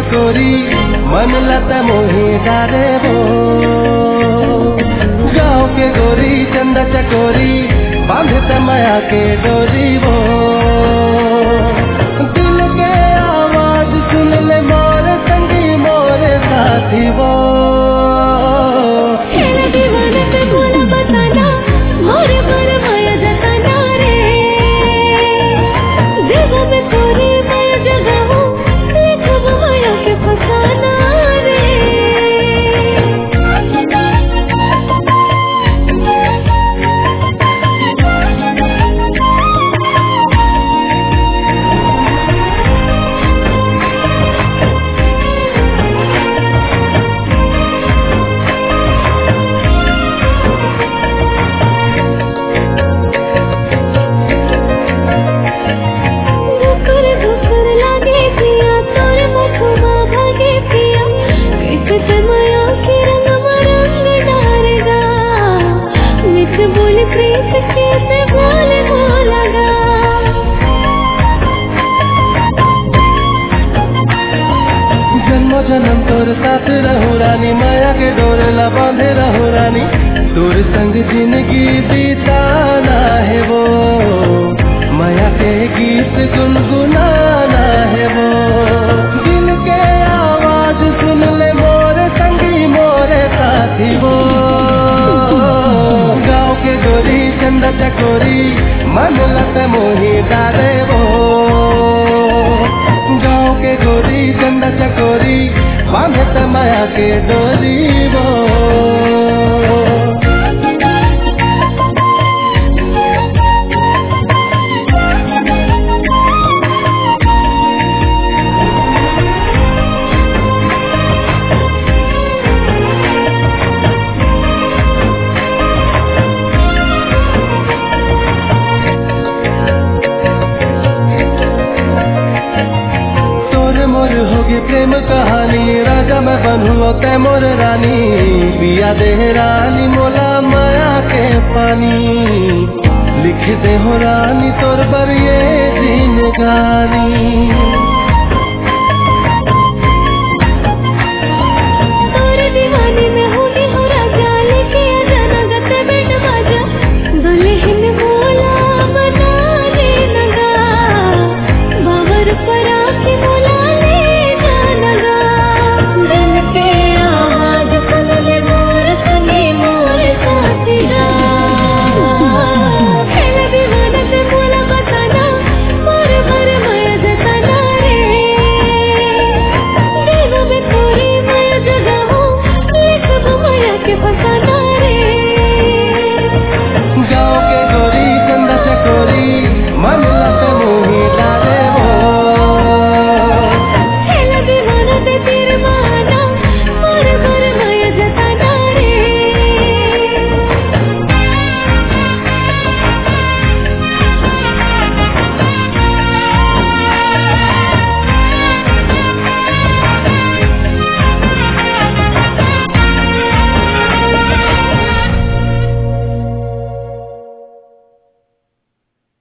चकोरी मन लता मोहे डारे वो गाँव के गोरी चंदा चकोरी बांधते माया के डोरी वो दिल के आवाज सुन ले मोर संगी मोर साथी वो जन्म तोर साथ रहू रानी माया के डोर ला बांधे रहू रानी तोर संग जिंदगी बिताना है वो माया के गीत गुनगुनाना है वो दिल के आवाज सुन ले मोरे संगी मोरे साथी वो गाँव के गोरी चंदा चकोरी मन लत मोही डाले वो गाँव के गोरी चंदा चकोरी बांधते माया के डोरी वो प्रेम कहानी राजा मैं बनूं ते मोर रानी पिया दे रानी मोला माया के पानी लिख दे हो रानी तोर बर ये जिंदगानी।